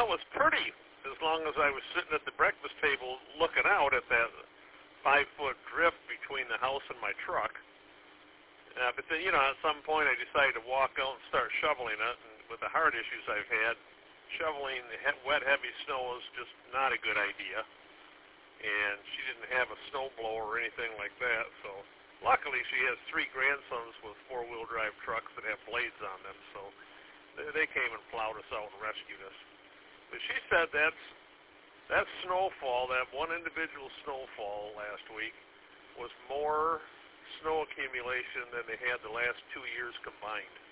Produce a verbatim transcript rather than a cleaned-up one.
was pretty as long as I was sitting at the breakfast table looking out at that five-foot drift between the house and my truck. Uh, but then, you know, at some point I decided to walk out and start shoveling it. And with the heart issues I've had, shoveling he- wet, heavy snow is just not a good idea. And she didn't have a snowblower or anything like that. So luckily she has three grandsons with four-wheel drive trucks that have blades on them. So they, they came and plowed us out and rescued us. But she said that's that snowfall, that one individual snowfall last week, was more snow accumulation than they had the last two years combined.